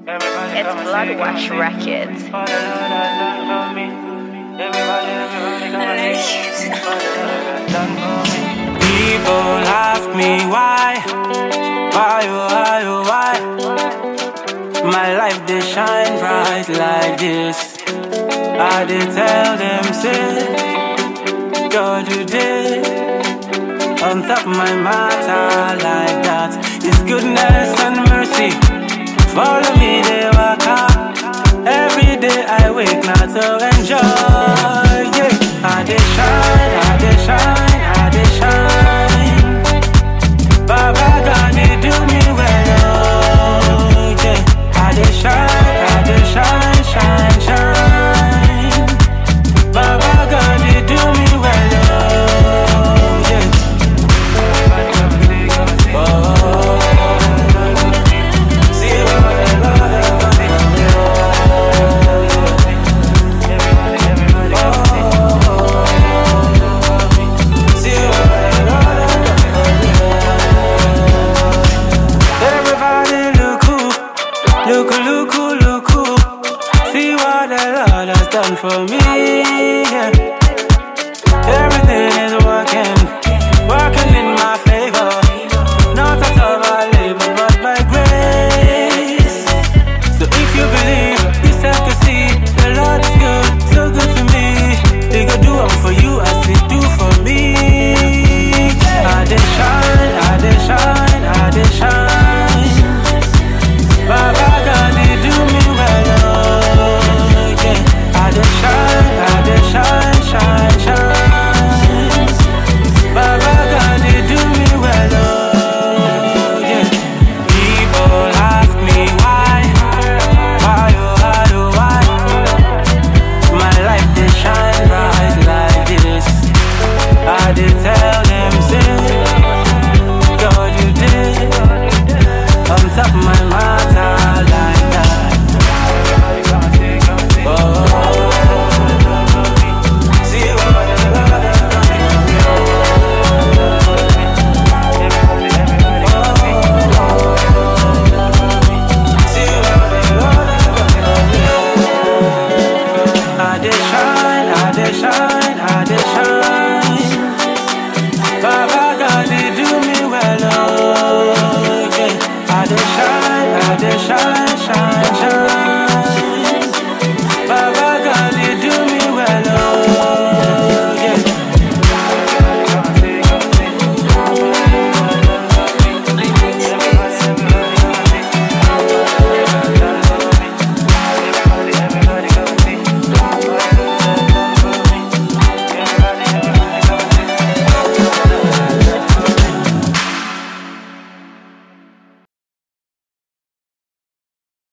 It's Bloodwash Records. People ask me why, oh, why? My life they shine bright like this. I they tell them say, God you did on top my matter like that. It's goodness and mercy. Follow me, they walk out. Every day I wake now to enjoy. Yeah, I they shine, I they shine, I they shine. Baba God, they do me well, oh yeah. I they shine, shine, shine. Baba God, they do me well, oh yeah. Look who, see what the Lord has done for me.